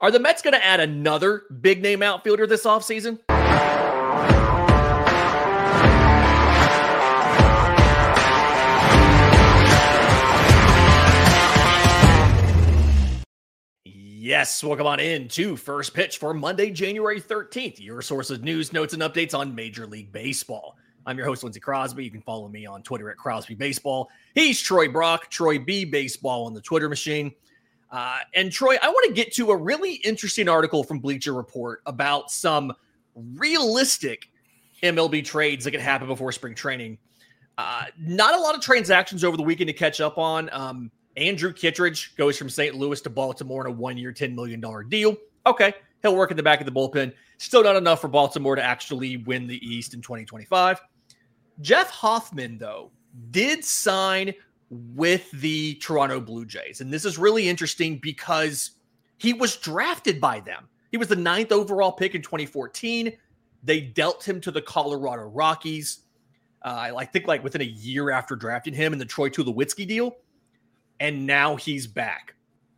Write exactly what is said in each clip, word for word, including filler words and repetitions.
Are the Mets going to add another big-name outfielder this offseason? Yes, welcome on in to First Pitch for Monday, January thirteenth, your source of news, notes, and updates on Major League Baseball. I'm your host, Lindsey Crosby. You can follow me on Twitter at Crosby Baseball. He's Troy Brock, Troy B Baseball on the Twitter machine. Uh, and Troy, I want to get to a really interesting article from Bleacher Report about some realistic M L B trades that could happen before spring training. Uh, not a lot of transactions over the weekend to catch up on. Um, Andrew Kittredge goes from Saint Louis to Baltimore in a one-year, ten million dollars deal. Okay, he'll work in the back of the bullpen. Still not enough for Baltimore to actually win the East in twenty twenty-five. Jeff Hoffman, though, did sign with the Toronto Blue Jays. And this is really interesting because he was drafted by them. He was the ninth overall pick in twenty fourteen. They dealt him to the Colorado Rockies. Uh, I think like within a year after drafting him in the Troy Tulowitzki deal. And now he's back.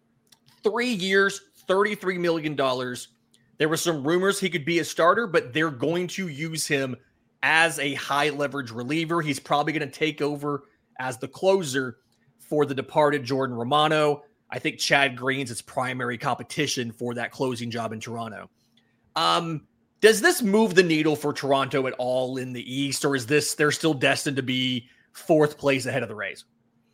Three years, thirty-three million dollars. There were some rumors he could be a starter, but they're going to use him as a high leverage reliever. He's probably going to take over as the closer for the departed Jordan Romano. I think Chad Green's its primary competition for that closing job in Toronto. Um, does this move the needle for Toronto at all in the East, or is this they're still destined to be fourth place ahead of the Rays?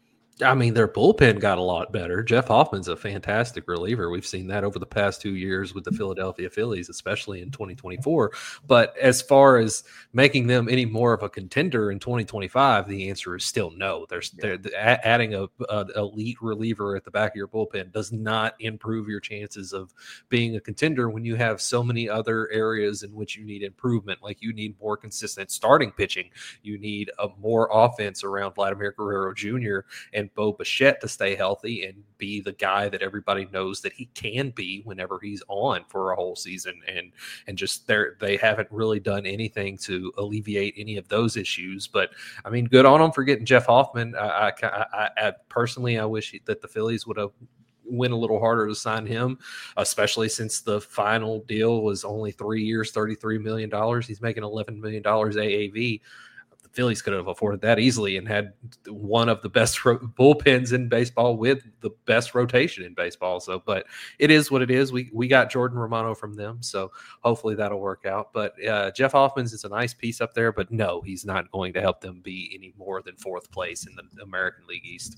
I mean, their bullpen got a lot better. Jeff Hoffman's a fantastic reliever. We've seen that over the past two years with the Philadelphia Phillies, especially in twenty twenty-four. But as far as making them any more of a contender in twenty twenty-five, the answer is still no. There's yeah. they're, adding a, a elite reliever at the back of your bullpen does not improve your chances of being a contender when you have so many other areas in which you need improvement. Like you need more consistent starting pitching. You need a more offense around Vladimir Guerrero Junior and Bo Bichette to stay healthy and be the guy that everybody knows that he can be whenever he's on for a whole season. And and just they they haven't really done anything to alleviate any of those issues. But I mean, good on them for getting Jeff Hoffman. I, I, I, I personally, I wish that the Phillies would have went a little harder to sign him, especially since the final deal was only three years, thirty-three million dollars. He's making eleven million dollars A A V. Phillies could have afforded that easily and had one of the best ro- bullpens in baseball with the best rotation in baseball. So, but it is what it is. We we got Jordan Romano from them, so hopefully that'll work out. But uh, Jeff Hoffman's is a nice piece up there, but no, he's not going to help them be any more than fourth place in the American League East.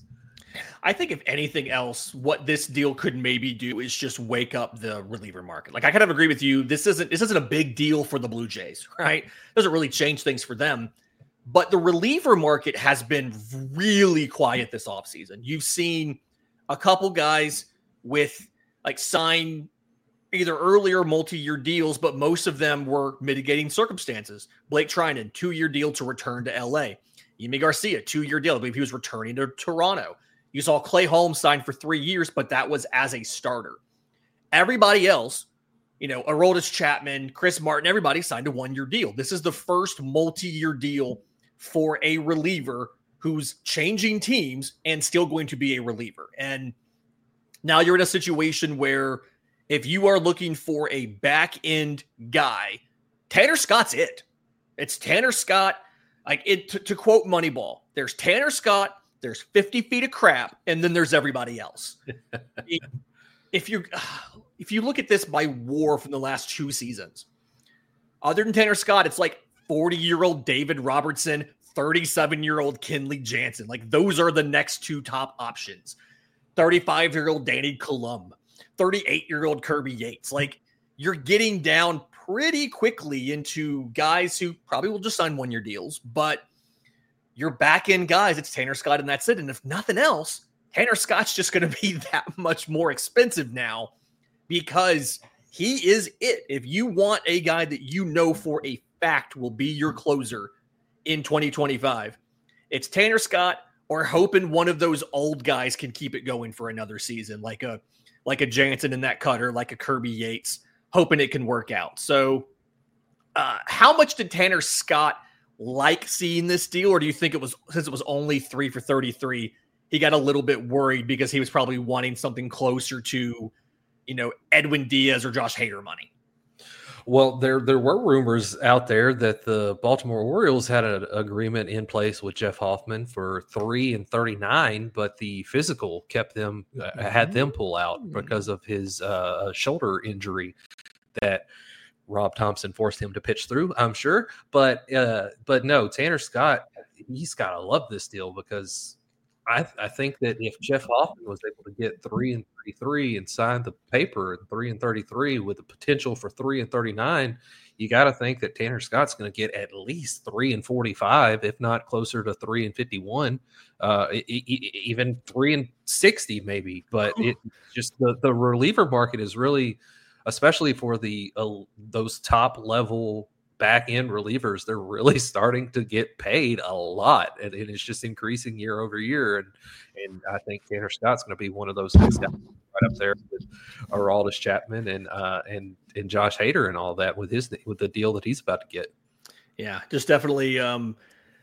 I think if anything else, what this deal could maybe do is just wake up the reliever market. Like I kind of agree with you. This isn't this isn't a big deal for the Blue Jays, right? It doesn't really change things for them. But the reliever market has been really quiet this offseason. You've seen a couple guys with like sign either earlier multi-year deals, but most of them were mitigating circumstances. Blake Trinan, two-year deal to return to L A. Yimi Garcia, two-year deal. I believe he was returning to Toronto. You saw Clay Holmes sign for three years, but that was as a starter. Everybody else, you know, Aroldis Chapman, Chris Martin, everybody signed a one-year deal. This is the first multi-year deal for a reliever who's changing teams and still going to be a reliever. And now you're in a situation where if you are looking for a back end guy, Tanner Scott's it. It's Tanner Scott. Like it to, to quote Moneyball, there's Tanner Scott, there's fifty feet of crap, and then there's everybody else. if you if you look at this by WAR from the last two seasons, other than Tanner Scott, it's like forty-year-old David Robertson, thirty-seven-year-old Kenley Jansen. Like, those are the next two top options. thirty-five-year-old Danny Colum, thirty-eight-year-old Kirby Yates. Like, you're getting down pretty quickly into guys who probably will just sign one-year deals, but your back-end guys, it's Tanner Scott and that's it. And if nothing else, Tanner Scott's just going to be that much more expensive now because he is it. If you want a guy that you know for a fact will be your closer in twenty twenty-five, it's Tanner Scott, or hoping one of those old guys can keep it going for another season, like a like a Jansen in that cutter, like a Kirby Yates, hoping it can work out. So uh, how much did Tanner Scott like seeing this deal, or do you think it was, since it was only three for thirty-three, he got a little bit worried because he was probably wanting something closer to you know, Edwin Diaz or Josh Hader money. Well, there there were rumors out there that the Baltimore Orioles had an agreement in place with Jeff Hoffman for three and thirty-nine, but the physical kept them uh, had them pull out because of his uh, shoulder injury that Rob Thompson forced him to pitch through, I'm sure. But uh, but no, Tanner Scott, he's got to love this deal because I, I think that if Jeff Hoffman was able to get three and thirty-three and sign the paper at three and thirty-three with the potential for three and thirty-nine, you got to think that Tanner Scott's going to get at least three and forty-five, if not closer to three and fifty-one, uh, even three and sixty maybe. But it just the, the reliever market is really, especially for the uh, those top level back end relievers, they're really starting to get paid a lot, and, and it's just increasing year over year. And and I think Tanner Scott's going to be one of those guys right up there with Aroldis Chapman and uh, and and Josh Hader and all that with his with the deal that he's about to get. Yeah, just definitely. Um,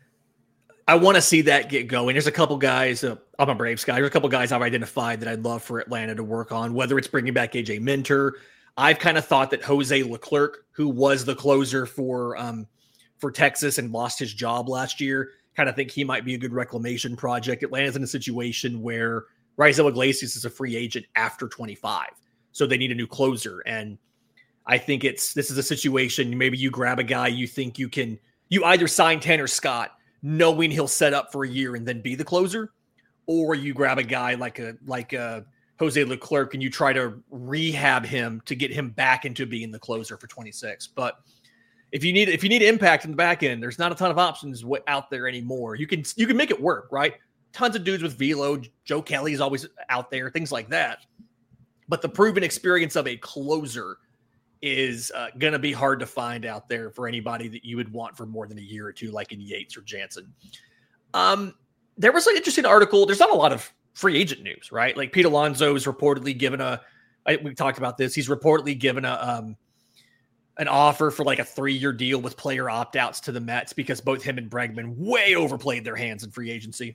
I want to see that get going. There's a couple guys. Uh, I'm a Braves guy. There's a couple guys I've identified that I'd love for Atlanta to work on. Whether it's bringing back A J Minter. I've kind of thought that Jose Leclerc, who was the closer for um, for Texas and lost his job last year, kind of think he might be a good reclamation project. Atlanta's in a situation where Raisel Iglesias is a free agent after twenty-five, so they need a new closer. And I think it's this is a situation. Maybe you grab a guy you think you can. You either sign Tanner Scott, knowing he'll set up for a year and then be the closer, or you grab a guy like a like a Jose Leclerc and you try to rehab him to get him back into being the closer for twenty-six. But if you need if you need impact in the back end, there's not a ton of options out there anymore. You can you can make it work, right? Tons of dudes with velo. Joe Kelly is always out there, things like that. But the proven experience of a closer is uh, going to be hard to find out there for anybody that you would want for more than a year or two, like in Yates or Jansen. Um, there was an interesting article. There's not a lot of free agent news, right? Like Pete Alonso is reportedly given a, I, we talked about this. He's reportedly given a, um, an offer for like a three-year deal with player opt-outs to the Mets because both him and Bregman way overplayed their hands in free agency.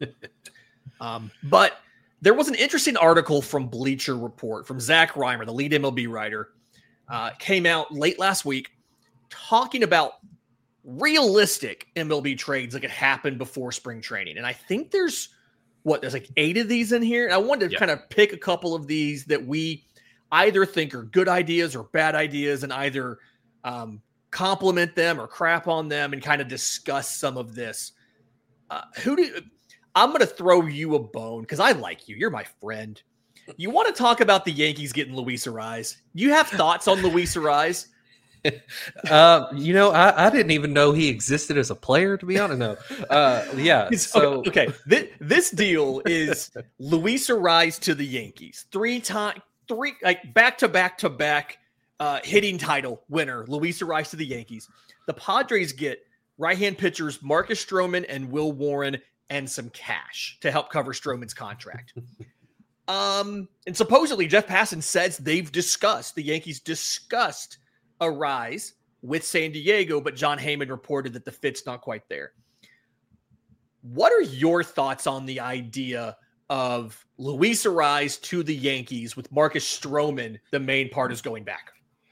um, but there was an interesting article from Bleacher Report from Zach Reimer, the lead M L B writer, uh, came out late last week talking about realistic M L B trades that could happen before spring training. And I think there's, what, there's like eight of these in here. And I wanted to yeah. kind of pick a couple of these that we either think are good ideas or bad ideas and either um, compliment them or crap on them and kind of discuss some of this. Uh, who do I'm going to throw you a bone because I like you. You're my friend. You want to talk about the Yankees getting Luis Arraez? You have thoughts on Luis Arraez? uh, you know, I, I didn't even know he existed as a player, to be honest. No. Uh, yeah. So okay. okay. This, this deal is Luis Arraez to the Yankees. Three time, three like back to back to back uh, hitting title winner. Luis Arraez to the Yankees. The Padres get right-hand pitchers Marcus Stroman and Will Warren and some cash to help cover Stroman's contract. um, and supposedly Jeff Passan says they've discussed the Yankees discussed Arraez with San Diego, but John Heyman reported that the fit's not quite there. What are your thoughts on the idea of Luis Arraez to the Yankees with Marcus Stroman? The main part is going back.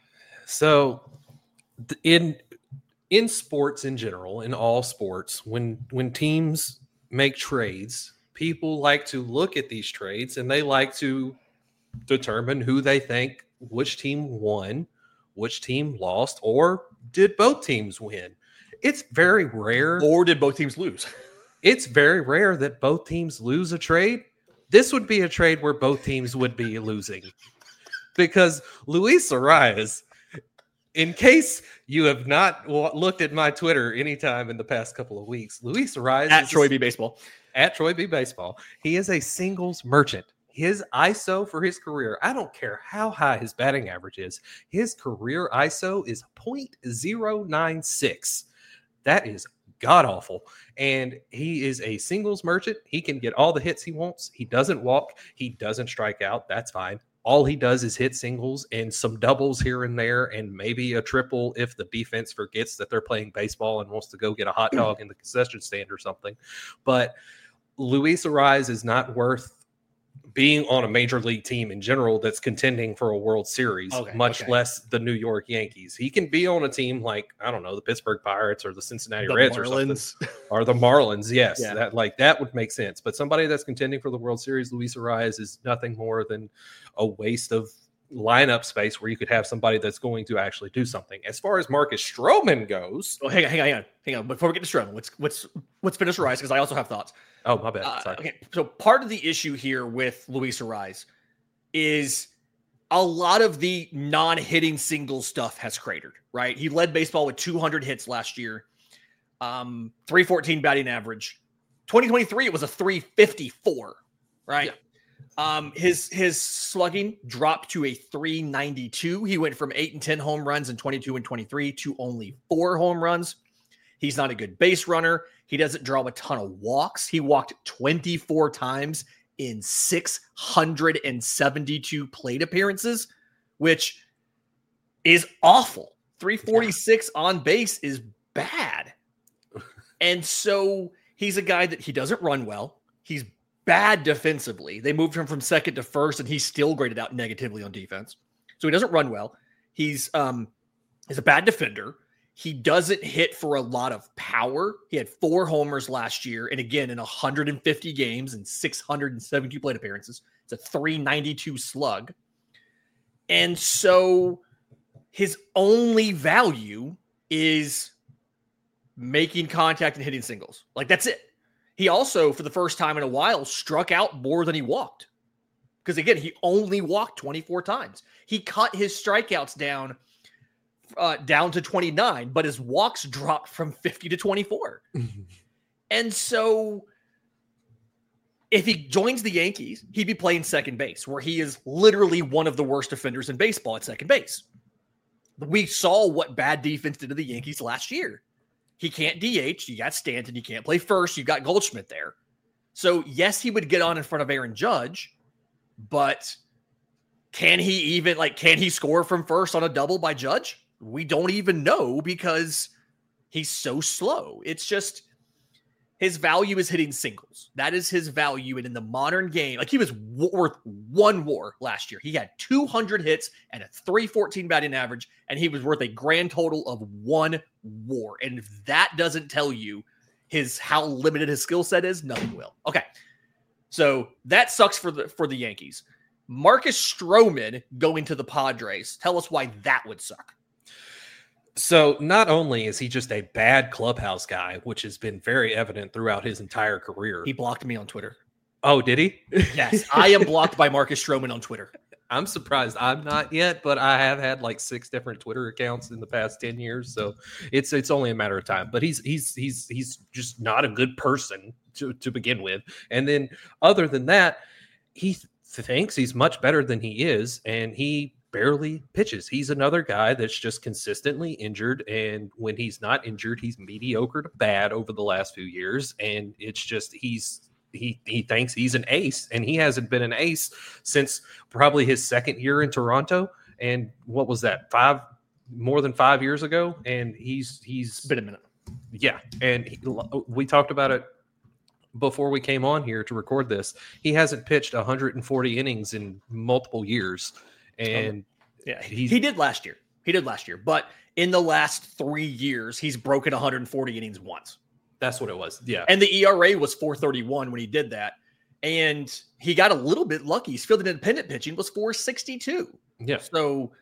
So in in sports in general, in all sports, when when teams make trades, people like to look at these trades and they like to determine who they think, which team won, which team lost, or did both teams win? It's very rare. Or did both teams lose? It's very rare that both teams lose a trade. This would be a trade where both teams would be losing. Because Luis Arraez, in case you have not looked at my Twitter anytime in the past couple of weeks, Luis Arraez at Troy B Baseball. At Troy B Baseball. He is a singles merchant. His I S O for his career, I don't care how high his batting average is, his career I S O is point zero nine six. That is god-awful. And he is a singles merchant. He can get all the hits he wants. He doesn't walk. He doesn't strike out. That's fine. All he does is hit singles and some doubles here and there and maybe a triple if the defense forgets that they're playing baseball and wants to go get a hot dog in the concession stand or something. But Luis Arraez is not worth being on a major league team in general that's contending for a World Series, Okay, much okay. less the New York Yankees. He can be on a team like, I don't know, the Pittsburgh Pirates or the Cincinnati The Reds Marlins. or something. Or the Marlins, yes. Yeah. That like that would make sense. But somebody that's contending for the World Series, Luis Arias, is nothing more than a waste of lineup space where you could have somebody that's going to actually do something. As far as Marcus Stroman goes, Oh, hang on, hang on, hang on, hang on. Before we get to Stroman, let's let's let's finish Arias because I also have thoughts. oh my bad. Uh, Sorry. okay, so part of the issue here with Luis Arias is a lot of the non-hitting single stuff has cratered, right? He led baseball with two hundred hits last year, um, three fourteen batting average. twenty twenty-three, it was a three fifty-four, right? Yeah. Um, his his slugging dropped to a three ninety-two. He went from eight and ten home runs in twenty-two and twenty-three to only four home runs. He's not a good base runner. He doesn't draw a ton of walks. He walked twenty-four times in six hundred seventy-two plate appearances, which is awful. three forty-six yeah. on base is bad. And so he's a guy that he doesn't run well. He's bad defensively. They moved him from second to first, and he's still graded out negatively on defense. So he doesn't run well. He's um he's a bad defender. He doesn't hit for a lot of power. He had four homers last year, and again in one hundred fifty games and six hundred seventy-two plate appearances. It's a three ninety-two slug. And so his only value is making contact and hitting singles. Like, that's it. He also, for the first time in a while, struck out more than he walked. Because, again, he only walked twenty-four times. He cut his strikeouts down uh, down to twenty-nine, but his walks dropped from fifty to twenty-four. And so if he joins the Yankees, he'd be playing second base, where he is literally one of the worst defenders in baseball at second base. We saw what bad defense did to the Yankees last year. He can't D H. You got Stanton. You can't play first. You got Goldschmidt there. So, yes, he would get on in front of Aaron Judge, but can he even, like, can he score from first on a double by Judge? We don't even know because he's so slow. It's just his value is hitting singles. That is his value. And in the modern game, like, he was worth one WAR last year. He had two hundred hits and a three fourteen batting average, and he was worth a grand total of one WAR. And if that doesn't tell you his how limited his skill set is, nothing will. Okay, so that sucks for the for the Yankees. Marcus Stroman going to the Padres. Tell us why that would suck. So not only is he just a bad clubhouse guy, which has been very evident throughout his entire career. He blocked me on Twitter. Oh, did he? Yes, I am blocked by Marcus Stroman on Twitter. I'm surprised I'm not yet, but I have had like six different Twitter accounts in the past ten years, so it's it's only a matter of time. But he's he's he's he's just not a good person to, to begin with. And then other than that, he th- thinks he's much better than he is, and he barely pitches. He's another guy that's just consistently injured, and when he's not injured, he's mediocre to bad over the last few years, and it's just he's he he thinks he's an ace, and he hasn't been an ace since probably his second year in Toronto. And what was that, five more than five years ago? And he's he's been a minute. Yeah, and he, we talked about it before we came on here to record this. He hasn't pitched one hundred forty innings in multiple years. And um, yeah, he, he did last year. He did last year. But in the last three years, he's broken one hundred forty innings once. That's what it was. Yeah. And the E R A was four thirty-one when he did that. And he got a little bit lucky. His field independent pitching was four sixty-two. Yeah. So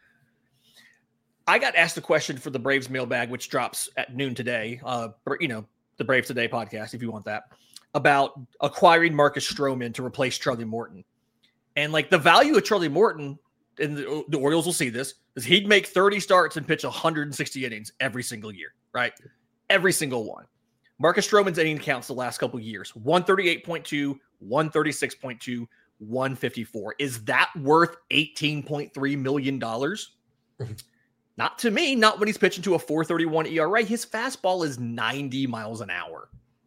I got asked a question for the Braves mailbag, which drops at noon today. Uh, you know, the Braves Today podcast, if you want that, about acquiring Marcus Stroman to replace Charlie Morton. And like the value of Charlie Morton, and the, the Orioles will see this, is he'd make thirty starts and pitch one hundred sixty innings every single year, right? Every single one. Marcus Stroman's inning counts the last couple of years, one thirty-eight point two, one thirty-six point two, one fifty-four. Is that worth eighteen point three million dollars? Not to me, not when he's pitching to a four thirty-one E R A. His fastball is ninety miles an hour.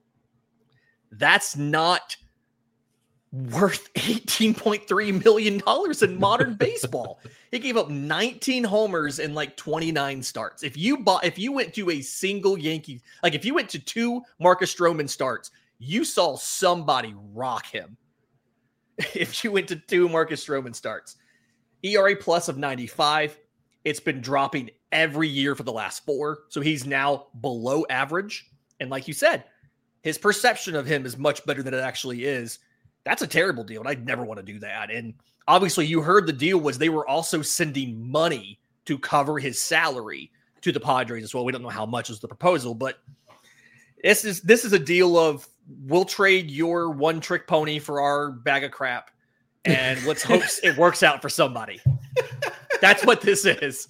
That's not worth eighteen point three million dollars in modern baseball. He gave up nineteen homers in like twenty-nine starts. If you bought, if you went to a single Yankee, like if you went to two Marcus Stroman starts, you saw somebody rock him. if you went to two Marcus Stroman starts. E R A plus of ninety-five. It's been dropping every year for the last four. So he's now below average. And like you said, his perception of him is much better than it actually is. That's a terrible deal. And I'd never want to do that. And obviously you heard the deal was they were also sending money to cover his salary to the Padres as well. We don't know how much is the proposal, but this is, this is a deal of we'll trade your one trick pony for our bag of crap. And let's hope it works out for somebody. That's what this is.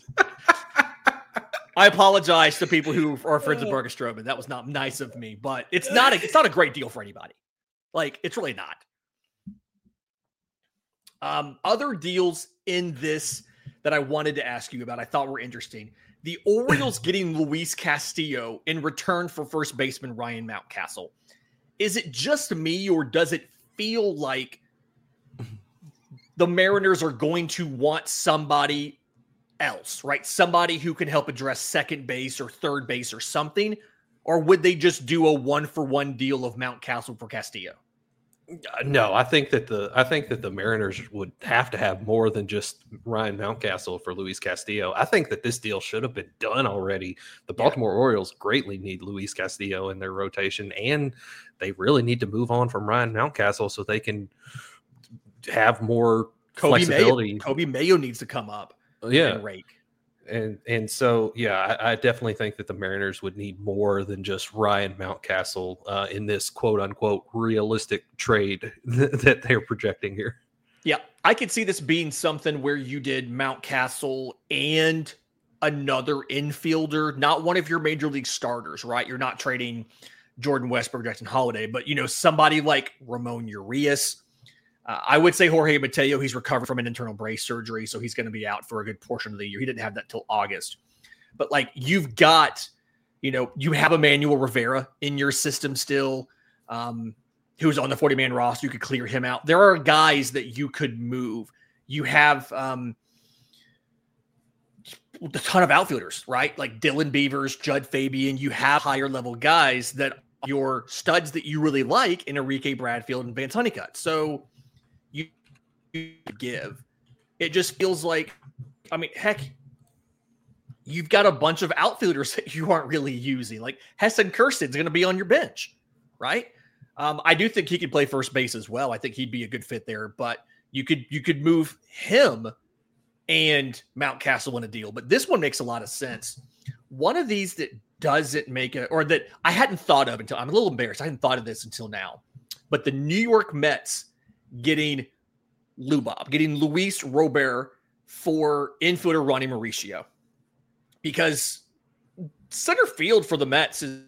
I apologize to people who are friends of Marcus Stroman. That was not nice of me, but it's not a, it's not a great deal for anybody. Like, it's really not. Um, other deals in this that I wanted to ask you about, I thought were interesting. The Orioles getting Luis Castillo in return for first baseman Ryan Mountcastle. Is it just me, or does it feel like the Mariners are going to want somebody else, right? Somebody who can help address second base or third base or something? Or would they just do a one-for-one deal of Mountcastle for Castillo? No, I think that the I think that the Mariners would have to have more than just Ryan Mountcastle for Luis Castillo. I think that this deal should have been done already. The Baltimore yeah. Orioles greatly need Luis Castillo in their rotation, and they really need to move on from Ryan Mountcastle so they can have more Kobe flexibility. Mayo, Kobe Mayo needs to come up. Yeah, and rake. And and so, yeah, I, I definitely think that the Mariners would need more than just Ryan Mountcastle uh, in this quote-unquote realistic trade th- that they're projecting here. Yeah, I could see this being something where you did Mountcastle and another infielder, not one of your major league starters, right? You're not trading Jordan Westburg, Jackson Holiday, but, you know, somebody like Ramon Urias. Uh, I would say Jorge Mateo, he's recovered from an internal brace surgery, so he's going to be out for a good portion of the year. He didn't have that till August. But, like, you've got, you know, you have Emmanuel Rivera in your system still, um, who's on the forty-man roster. You could clear him out. There are guys that you could move. You have um, a ton of outfielders, right? Like Dylan Beavers, Judd Fabian. You have higher-level guys that your studs that you really like in Enrique Bradfield and Vance Honeycutt. So you give. It just feels like, I mean, heck, you've got a bunch of outfielders that you aren't really using. Like Heston Kirsten's going to be on your bench, right? Um, I do think he could play first base as well. I think he'd be a good fit there, but you could you could move him and Mountcastle in a deal. But this one makes a lot of sense. One of these that doesn't make it, or that I hadn't thought of until, I'm a little embarrassed. I hadn't thought of this until now. But the New York Mets getting Lubob, getting Luis Robert for infielder Ronnie Mauricio. Because center field for the Mets is,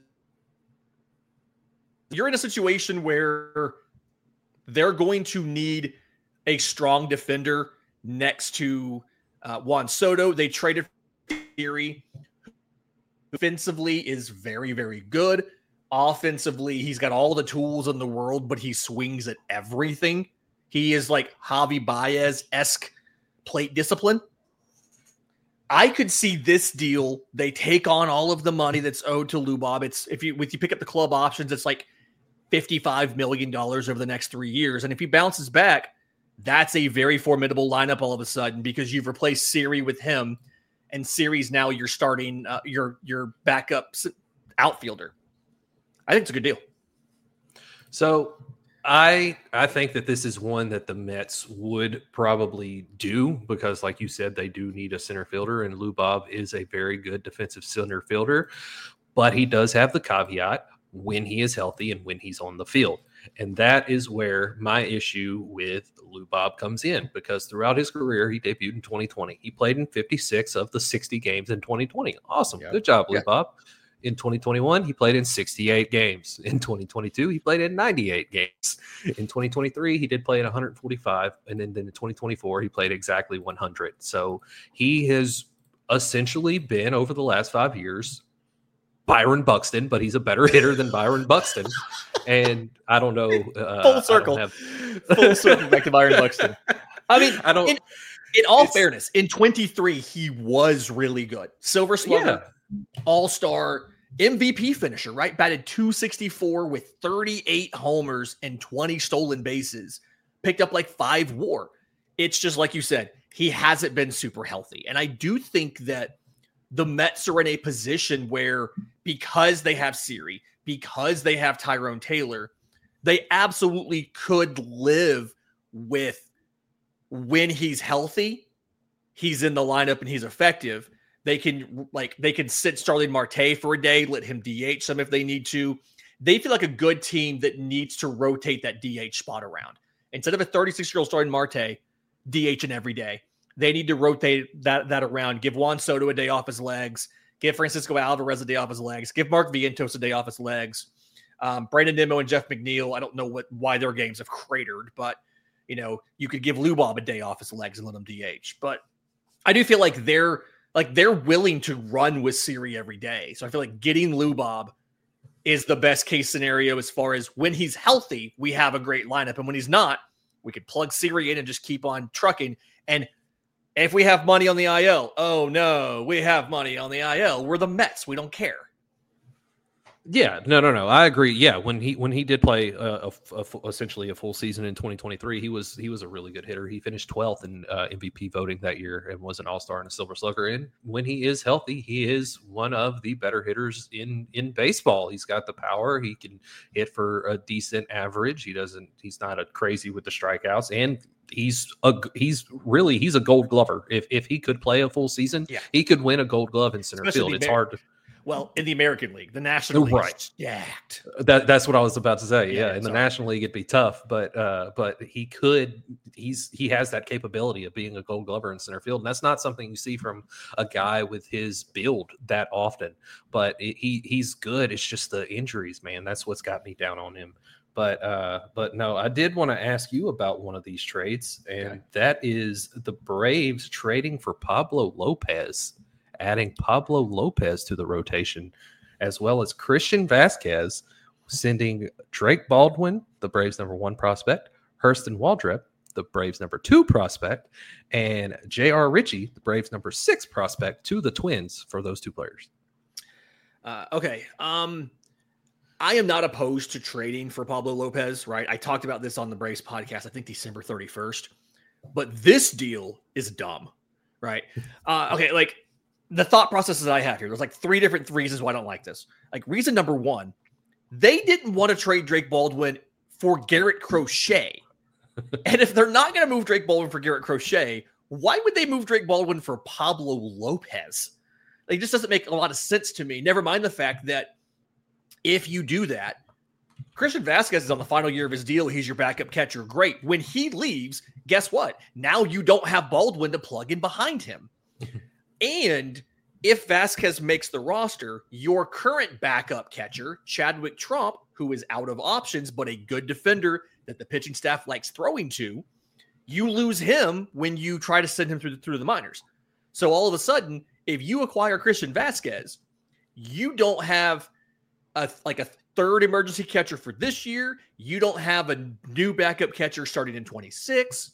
you're in a situation where they're going to need a strong defender next to uh, Juan Soto. They traded Theory. Offensively is very, very good. Offensively, he's got all the tools in the world, but he swings at everything. He is like Javi Baez-esque plate discipline. I could see this deal. They take on all of the money that's owed to Lubob. It's if you, if you pick up the club options, it's like fifty-five million dollars over the next three years. And if he bounces back, that's a very formidable lineup all of a sudden, because you've replaced Siri with him, and Siri's now you're starting uh, your, your backup outfielder. I think it's a good deal. So I I think that this is one that the Mets would probably do, because like you said, they do need a center fielder, and Lubob is a very good defensive center fielder, but he does have the caveat when he is healthy and when he's on the field. And that is where my issue with Lubob comes in, because throughout his career, he debuted in twenty twenty. He played in fifty-six of the sixty games in twenty twenty. Awesome. Yeah. Good job, Lubob. Yeah. In twenty twenty-one, he played in sixty-eight games. In twenty twenty-two, he played in ninety-eight games. In twenty twenty-three, he did play in one hundred forty-five. And then, then in twenty twenty-four, he played exactly one hundred. So he has essentially been, over the last five years, Byron Buxton, but he's a better hitter than Byron Buxton. And I don't know. Uh, Full circle. Have... Full circle back to Byron Buxton. I mean, I don't. In, in all fairness, in twenty-three, he was really good. Silver Slugger, yeah. All-Star, M V P finisher, right? Batted two sixty-four with thirty-eight homers and twenty stolen bases. picked up like five WAR. It's just like you said, he hasn't been super healthy. And I do think that the Mets are in a position where because they have Siri, because they have Tyrone Taylor, they absolutely could live with when he's healthy, he's in the lineup and he's effective. They can like they can sit Starling Marte for a day, let him D H some if they need to. They feel like a good team that needs to rotate that D H spot around. Instead of a thirty-six-year-old Starling Marte DHing every day, they need to rotate that, that around. Give Juan Soto a day off his legs. Give Francisco Alvarez a day off his legs. Give Mark Vientos a day off his legs. Um, Brandon Nimmo and Jeff McNeil, I don't know what why their games have cratered, but you know, you could give Lubob a day off his legs and let him D H. But I do feel like they're like they're willing to run with Siri every day. So I feel like getting Lubob is the best case scenario as far as when he's healthy, we have a great lineup. And when he's not, we could plug Siri in and just keep on trucking. And if we have money on the I L, oh no, we have money on the I L. We're the Mets. We don't care. Yeah, no, no, no. I agree. Yeah, when he when he did play a, a, a, essentially a full season in twenty twenty-three, he was he was a really good hitter. He finished twelfth in uh, M V P voting that year and was an All Star and a Silver Slugger. And when he is healthy, he is one of the better hitters in in baseball. He's got the power. He can hit for a decent average. He doesn't. He's not a crazy with the strikeouts, and he's a he's really he's a Gold Glover. If if he could play a full season, yeah. he could win a Gold Glove in center Especially field. It's hard to. Well, in the American League, the National League, right? Is jacked. That that's what I was about to say. Yeah, yeah in the sorry. National League, it'd be tough, but uh, but he could. He's he has that capability of being a Gold Glover in center field, and that's not something you see from a guy with his build that often. But it, he he's good. It's just the injuries, man. That's what's got me down on him. But uh, but no, I did want to ask you about one of these trades, and okay. that is the Braves trading for Pablo Lopez. Adding Pablo Lopez to the rotation, as well as Christian Vasquez, sending Drake Baldwin, the Braves' number one prospect, Hurston Waldrep, the Braves' number two prospect, and J R. Ritchie, the Braves' number six prospect, to the Twins for those two players. Uh, okay. Um, I am not opposed to trading for Pablo Lopez, right? I talked about this on the Braves podcast, I think December thirty-first. But this deal is dumb, right? Uh, okay, like, the thought processes I have here, there's like three different reasons why I don't like this. Like reason number one, they didn't want to trade Drake Baldwin for Garrett Crochet. And if they're not going to move Drake Baldwin for Garrett Crochet, why would they move Drake Baldwin for Pablo Lopez? Like, it just doesn't make a lot of sense to me. Never mind the fact that if you do that, Christian Vasquez is on the final year of his deal. He's your backup catcher. Great. When he leaves, guess what? Now you don't have Baldwin to plug in behind him. And if Vasquez makes the roster, your current backup catcher, Chadwick Tromp, who is out of options, but a good defender that the pitching staff likes throwing to, you lose him when you try to send him through the, through the minors. So all of a sudden, if you acquire Christian Vasquez, you don't have a like a third emergency catcher for this year. You don't have a new backup catcher starting in twenty-six.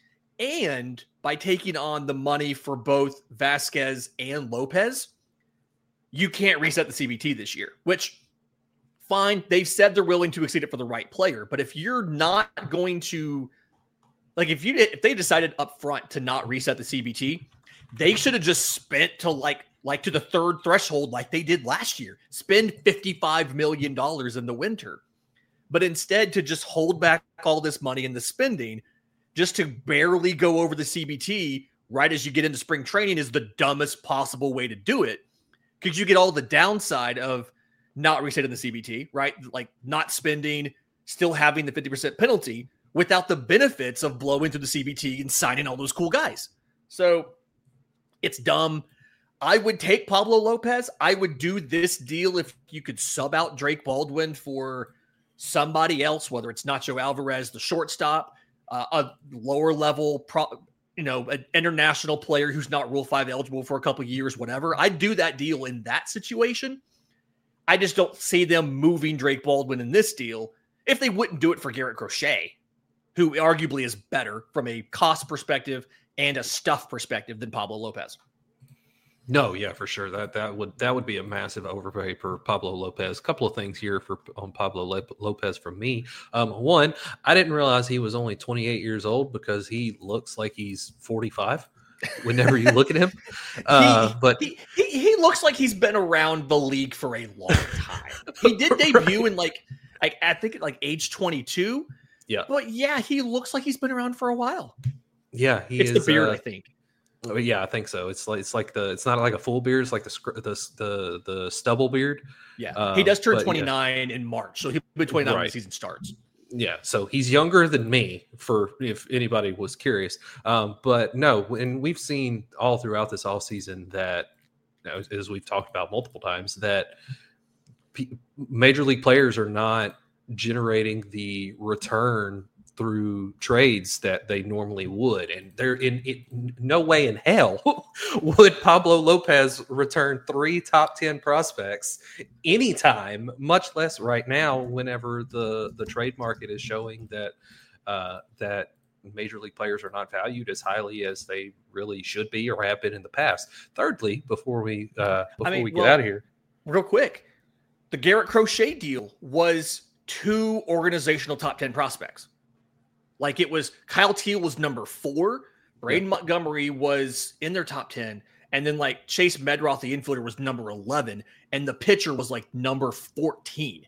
And by taking on the money for both Vasquez and Lopez, you can't reset the C B T this year, which, fine, they've said they're willing to exceed it for the right player. But if you're not going to, like if you if they decided up front to not reset the C B T, they should have just spent to like, like to the third threshold like they did last year, spend fifty-five million dollars in the winter. But instead to just hold back all this money in the spending, just to barely go over the C B T right as you get into spring training is the dumbest possible way to do it. Because you get all the downside of not resetting the C B T, right? Like not spending, still having the fifty percent penalty without the benefits of blowing through the C B T and signing all those cool guys. So it's dumb. I would take Pablo Lopez. I would do this deal if you could sub out Drake Baldwin for somebody else, whether it's Nacho Alvarez, the shortstop, Uh, a lower level, pro, you know, an international player who's not Rule five eligible for a couple of years, whatever. I'd do that deal in that situation. I just don't see them moving Drake Baldwin in this deal if they wouldn't do it for Garrett Crochet, who arguably is better from a cost perspective and a stuff perspective than Pablo Lopez. No, yeah, for sure. That that would that would be a massive overpay for Pablo Lopez. A couple of things here for on Pablo Lopez from me. Um, one, I didn't realize he was only twenty-eight years old because he looks like he's forty-five. Whenever you look at him, uh, he, but he, he he looks like he's been around the league for a long time. He did debut right. in like like I think at like age twenty-two. Yeah, but yeah, he looks like he's been around for a while. Yeah, he it's is, the beard, uh, I think. Oh, yeah, I think so. It's like it's like the it's not like a full beard. It's like the the the, the stubble beard. Yeah, um, he does turn twenty-nine yeah. in March, so he'll be twenty-nine right. when the season starts. Yeah, so he's younger than me, for if anybody was curious. Um, but no, and we've seen all throughout this all season that, you know, as we've talked about multiple times, that p- major league players are not generating the return through trades that they normally would, and they're in, in no way in hell would Pablo Lopez return three top ten prospects anytime, much less right now, whenever the the trade market is showing that uh, that major league players are not valued as highly as they really should be or have been in the past. Thirdly, before we uh, before I mean, we get well, out of here, real quick, the Garrett Crochet deal was two organizational top ten prospects. Like it was Kyle Teal was number four, Braden yeah. Montgomery was in their top ten, and then like Chase Medroth, the infielder, was number eleven, and the pitcher was like number fourteen.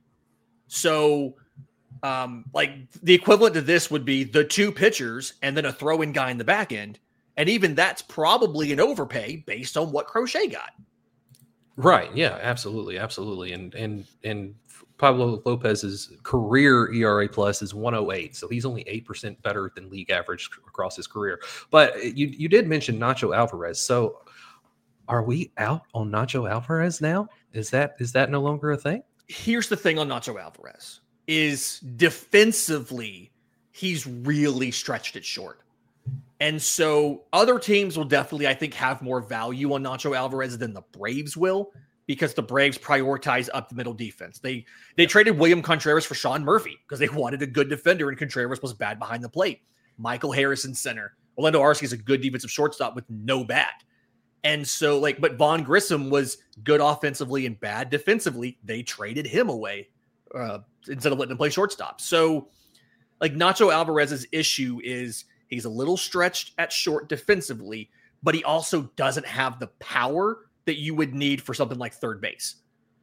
So, um, like the equivalent to this would be the two pitchers and then a throw-in guy in the back end, and even that's probably an overpay based on what Crochet got. Right. Yeah. Absolutely. Absolutely. And and and. Pablo Lopez's career E R A plus is one oh eight, so he's only eight percent better than league average across his career. But you you did mention Nacho Alvarez, so are we out on Nacho Alvarez now? Is that is that no longer a thing? Here's the thing on Nacho Alvarez is defensively he's really stretched it short, and so other teams will definitely I think have more value on Nacho Alvarez than the Braves will. Because the Braves prioritize up the middle defense. They they yeah. traded William Contreras for Sean Murphy because they wanted a good defender, and Contreras was bad behind the plate. Michael Harrison center. Orlando Arce is a good defensive shortstop with no bat. And so, like, but Vaughn Grissom was good offensively and bad defensively. They traded him away uh, instead of letting him play shortstop. So, like, Nacho Alvarez's issue is he's a little stretched at short defensively, but he also doesn't have the power that you would need for something like third base.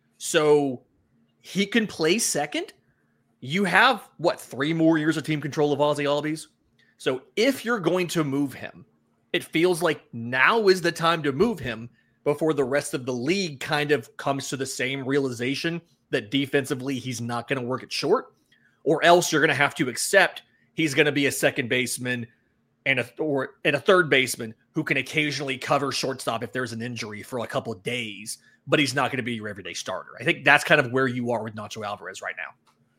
So he can play second. You have, what, three more years of team control of Ozzie Albies? So if you're going to move him, it feels like now is the time to move him before the rest of the league kind of comes to the same realization that defensively he's not going to work at short, or else you're going to have to accept he's going to be a second baseman and a or and a third baseman who can occasionally cover shortstop if there's an injury for a couple of days, but he's not going to be your everyday starter. I think that's kind of where you are with Nacho Alvarez right now.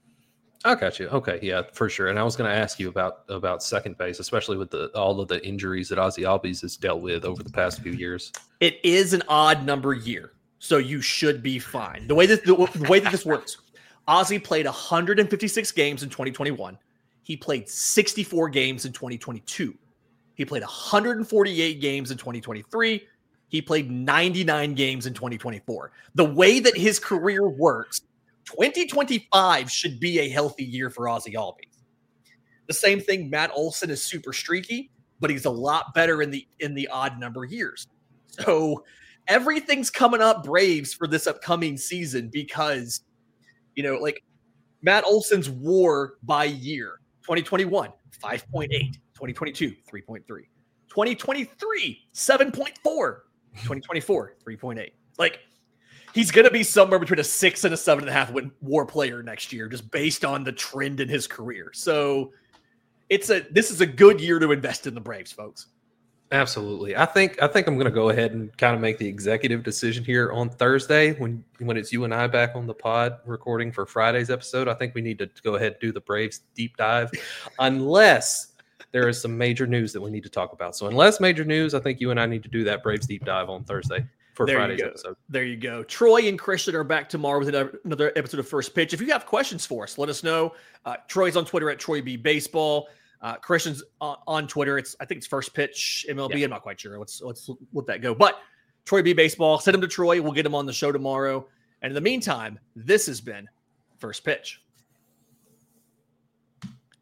I got you. Okay, yeah, for sure. And I was going to ask you about about second base, especially with the all of the injuries that Ozzie Albies has dealt with over the past few years. It is an odd number year, so you should be fine. The way that the, the way that this works, Ozzie played one hundred fifty-six games in twenty twenty-one. He played sixty-four games in twenty twenty-two. He played one hundred forty-eight games in twenty twenty-three. He played ninety-nine games in twenty twenty-four. The way that his career works, twenty twenty-five should be a healthy year for Ozzie Albies. The same thing, Matt Olson is super streaky, but he's a lot better in the in the odd number years. So everything's coming up Braves for this upcoming season because, you know, like Matt Olson's WAR by year. twenty twenty-one, five point eight. twenty twenty-two, three point three. twenty twenty-three, seven point four. twenty twenty-four, three point eight. Like, he's going to be somewhere between a six and a seven and a half win WAR player next year, just based on the trend in his career. So it's a this is a good year to invest in the Braves, folks. Absolutely. I think I think I'm going to go ahead and kind of make the executive decision here on Thursday when when it's you and I back on the pod recording for Friday's episode. I think we need to go ahead and do the Braves deep dive unless there is some major news that we need to talk about. So unless major news, I think you and I need to do that Braves deep dive on Thursday for there Friday's you go. episode. There you go. Troy and Christian are back tomorrow with another episode of First Pitch. If you have questions for us, let us know. Uh, Troy's on Twitter at Troy B Baseball. Uh, Christian's on, on Twitter. It's I think it's First Pitch M L B. Yeah. I'm not quite sure. Let's let's let that go. But Troy B Baseball. Send him to Troy. We'll get him on the show tomorrow. And in the meantime, this has been First Pitch.